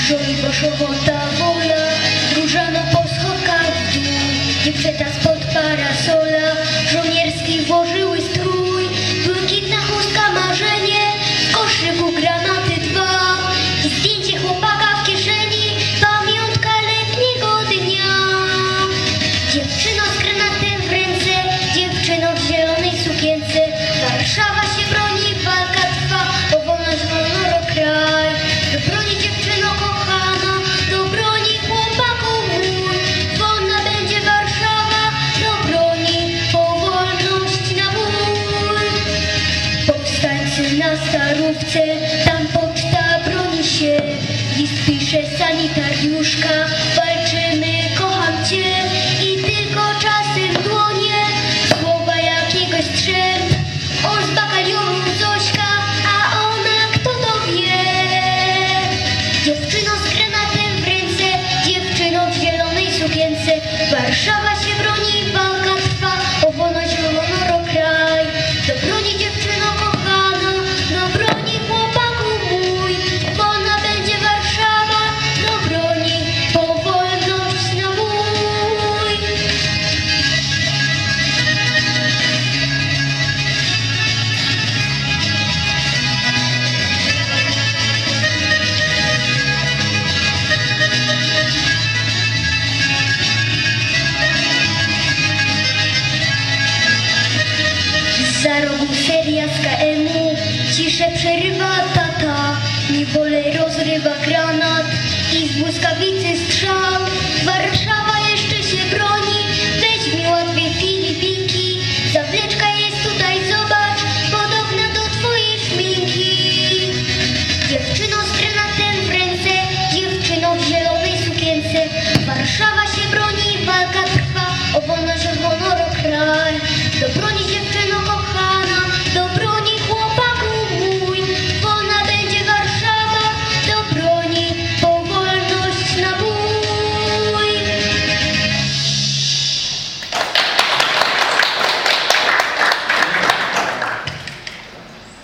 Żoliborz, Ochota, Wola, Różano po schodkach w dół, dziewczęta spod parasola, żołnierski włożyły strój, błękitna chustka marzenie, w koszyku granaty dwa i zdjęcie chłopaka w kieszeni, pamiątka letniego dnia. Dziewczyno z granatem w ręce, dziewczyno w zielonej sukience, Warszawa się broni, walka trwa, o wolność, honor, o kraj. Do broni dziewczyno kochana, do broni chłopaku mój, wolna będzie Warszawa, do broni po wolność na bój. Powstańcy na Starówce, tam poczta broni się, list pisze sanitariuszka, walczymy, kocham cię i tylko czasem dłonie, słowa jakiegoś strzęp, on z batalionu Zośka, a ona kto to wie. Dziewczyno z granatem w ręce, dziewczyno w zielonej sukience, Warszawa się broni, walka trwa, o wolność, o honor, o kraj. Do broni dziewczyno kochana, do broni chłopaku mój, wolna będzie Warszawa, do broni po wolność na bój. Za rogu seria z KM-u, ciszę przerywa